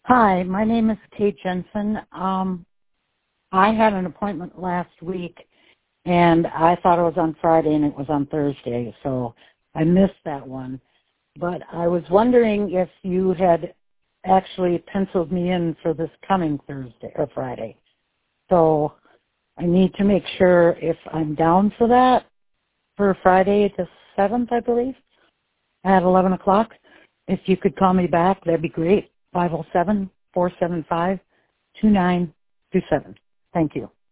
Hi, my name is Kate Jensen. I had an appointment last week, and I thought it was on Friday, and it was on Thursday, so I missed that one. But I was wondering if you had actually penciled me in for this coming Thursday or Friday. So I need to make sure if I'm down for that for Friday the 7th, I believe, at 11 o'clock. If you could call me back, that'd be great. 507-475-2927. Thank you.